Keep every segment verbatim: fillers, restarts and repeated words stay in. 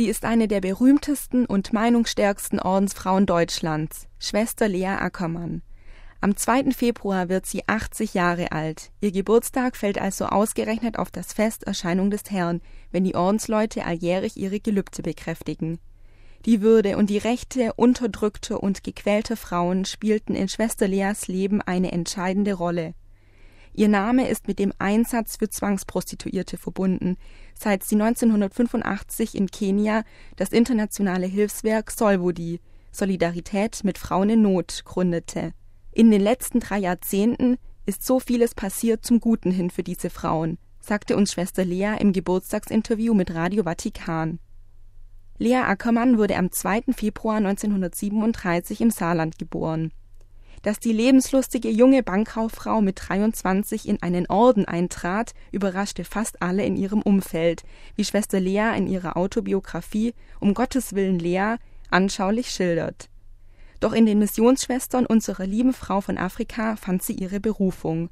Sie ist eine der berühmtesten und meinungsstärksten Ordensfrauen Deutschlands, Schwester Lea Ackermann. Am zweiten Februar wird sie achtzig Jahre alt. Ihr Geburtstag fällt also ausgerechnet auf das Fest Erscheinung des Herrn, wenn die Ordensleute alljährlich ihre Gelübde bekräftigen. Die Würde und die Rechte unterdrückter und gequälter Frauen spielten in Schwester Leas Leben eine entscheidende Rolle. Ihr Name ist mit dem Einsatz für Zwangsprostituierte verbunden, seit sie neunzehnhundertfünfundachtzig in Kenia das internationale Hilfswerk Solvodi, Solidarität mit Frauen in Not, gründete. In den letzten drei Jahrzehnten ist so vieles passiert zum Guten hin für diese Frauen, sagte uns Schwester Lea im Geburtstagsinterview mit Radio Vatikan. Lea Ackermann wurde am zweiten Februar neunzehnhundertsiebenunddreißig im Saarland geboren. Dass die lebenslustige junge Bankkauffrau mit dreiundzwanzig in einen Orden eintrat, überraschte fast alle in ihrem Umfeld, wie Schwester Lea in ihrer Autobiografie »Um Gottes Willen, Lea« anschaulich schildert. Doch in den Missionsschwestern unserer lieben Frau von Afrika fand sie ihre Berufung.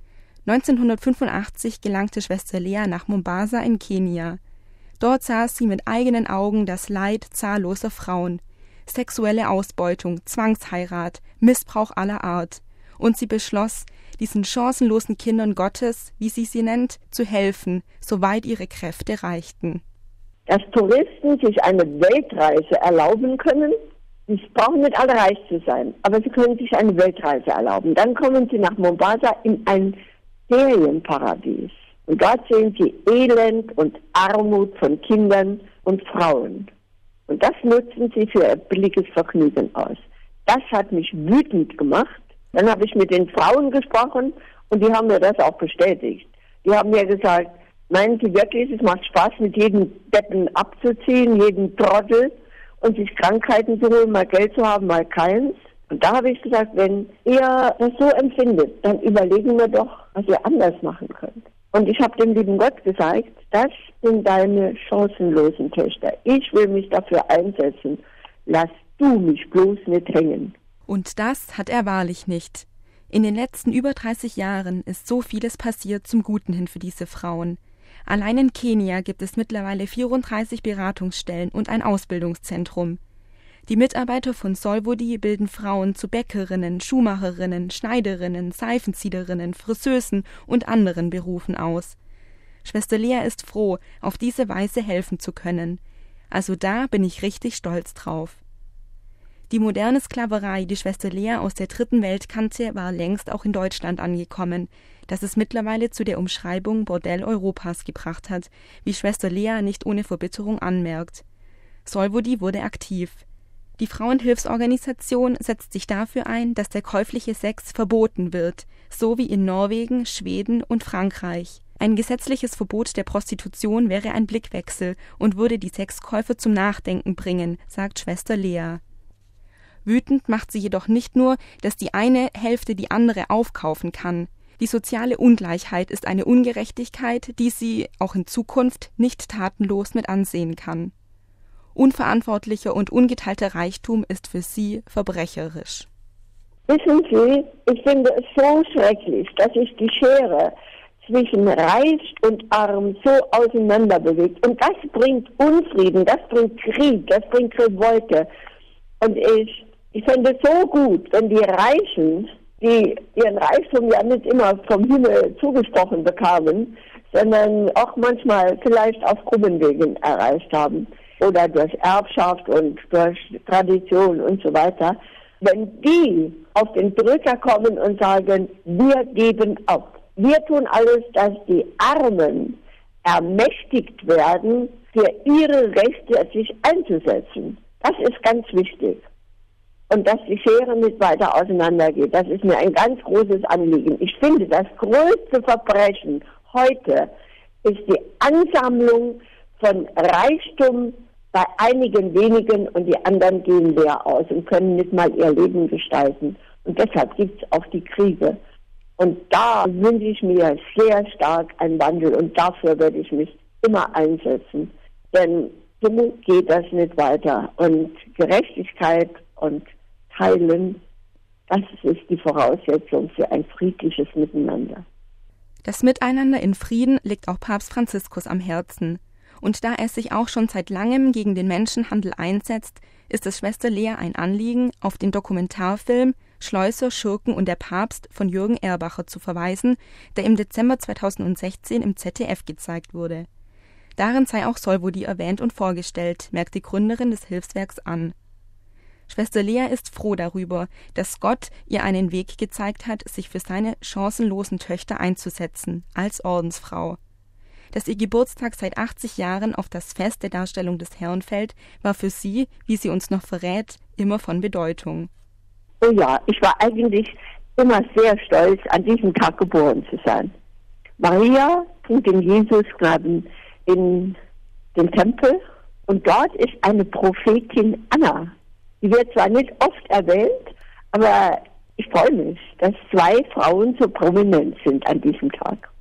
neunzehnhundertfünfundachtzig gelangte Schwester Lea nach Mombasa in Kenia. Dort sah sie mit eigenen Augen das Leid zahlloser Frauen, sexuelle Ausbeutung, Zwangsheirat, Missbrauch aller Art. Und sie beschloss, diesen chancenlosen Kindern Gottes, wie sie sie nennt, zu helfen, soweit ihre Kräfte reichten. Dass Touristen sich eine Weltreise erlauben können, sie brauchen nicht alle reich zu sein, aber sie können sich eine Weltreise erlauben. Dann kommen sie nach Mombasa in ein Ferienparadies. Und dort sehen sie Elend und Armut von Kindern und Frauen. Und das nutzen sie für ihr billiges Vergnügen aus. Das hat mich wütend gemacht. Dann habe ich mit den Frauen gesprochen und die haben mir das auch bestätigt. Die haben mir gesagt, meinen Sie wirklich, es macht Spaß, mit jedem Deppen abzuziehen, jeden Trottel und sich Krankheiten zu holen, mal Geld zu haben, mal keins? Und da habe ich gesagt, wenn ihr das so empfindet, dann überlegen wir doch, was ihr anders machen könnt. Und ich habe dem lieben Gott gesagt, das sind deine chancenlosen Töchter. Ich will mich dafür einsetzen. Lass du mich bloß nicht hängen. Und das hat er wahrlich nicht. In den letzten über dreißig Jahren ist so vieles passiert zum Guten hin für diese Frauen. Allein in Kenia gibt es mittlerweile vierunddreißig Beratungsstellen und ein Ausbildungszentrum. Die Mitarbeiter von Solvodi bilden Frauen zu Bäckerinnen, Schuhmacherinnen, Schneiderinnen, Seifenzieherinnen, Friseusen und anderen Berufen aus. Schwester Lea ist froh, auf diese Weise helfen zu können. Also da bin ich richtig stolz drauf. Die moderne Sklaverei, die Schwester Lea aus der dritten Welt kannte, war längst auch in Deutschland angekommen, das es mittlerweile zu der Umschreibung Bordell Europas gebracht hat, wie Schwester Lea nicht ohne Verbitterung anmerkt. Solvodi wurde aktiv. Die Frauenhilfsorganisation setzt sich dafür ein, dass der käufliche Sex verboten wird, so wie in Norwegen, Schweden und Frankreich. Ein gesetzliches Verbot der Prostitution wäre ein Blickwechsel und würde die Sexkäufer zum Nachdenken bringen, sagt Schwester Lea. Wütend macht sie jedoch nicht nur, dass die eine Hälfte die andere aufkaufen kann. Die soziale Ungleichheit ist eine Ungerechtigkeit, die sie auch in Zukunft nicht tatenlos mit ansehen kann. Unverantwortlicher und ungeteilter Reichtum ist für sie verbrecherisch. Wissen Sie, ich finde es so schrecklich, dass sich die Schere zwischen Reich und Arm so auseinander bewegt. Und das bringt Unfrieden, das bringt Krieg, das bringt Revolte. Und ich, ich fände es so gut, wenn die Reichen, die ihren Reichtum ja nicht immer vom Himmel zugesprochen bekamen, sondern auch manchmal vielleicht auf krummen Wegen erreicht haben, oder durch Erbschaft und durch Tradition und so weiter, wenn die auf den Drücker kommen und sagen, wir geben auf. Wir tun alles, dass die Armen ermächtigt werden, für ihre Rechte sich einzusetzen. Das ist ganz wichtig. Und dass die Schere nicht weiter auseinandergeht, das ist mir ein ganz großes Anliegen. Ich finde, das größte Verbrechen heute ist die Ansammlung von Reichtum bei einigen wenigen und die anderen gehen leer aus und können nicht mal ihr Leben gestalten. Und deshalb gibt es auch die Kriege. Und da wünsche ich mir sehr stark einen Wandel und dafür werde ich mich immer einsetzen. Denn so geht das nicht weiter. Und Gerechtigkeit und Teilen, das ist die Voraussetzung für ein friedliches Miteinander. Das Miteinander in Frieden liegt auch Papst Franziskus am Herzen. Und da er sich auch schon seit langem gegen den Menschenhandel einsetzt, ist es Schwester Lea ein Anliegen, auf den Dokumentarfilm »Schleuser, Schurken und der Papst« von Jürgen Erbacher zu verweisen, der im Dezember zweitausendsechzehn im Z D F gezeigt wurde. Darin sei auch Solvodi erwähnt und vorgestellt, merkt die Gründerin des Hilfswerks an. Schwester Lea ist froh darüber, dass Gott ihr einen Weg gezeigt hat, sich für seine chancenlosen Töchter einzusetzen, als Ordensfrau. Dass ihr Geburtstag seit achtzig Jahren auf das Fest der Darstellung des Herrn fällt, war für sie, wie sie uns noch verrät, immer von Bedeutung. Oh ja, ich war eigentlich immer sehr stolz, an diesem Tag geboren zu sein. Maria bringt den Jesusknaben in den Tempel und dort ist eine Prophetin Anna. Die wird zwar nicht oft erwähnt, aber ich freue mich, dass zwei Frauen so prominent sind an diesem Tag.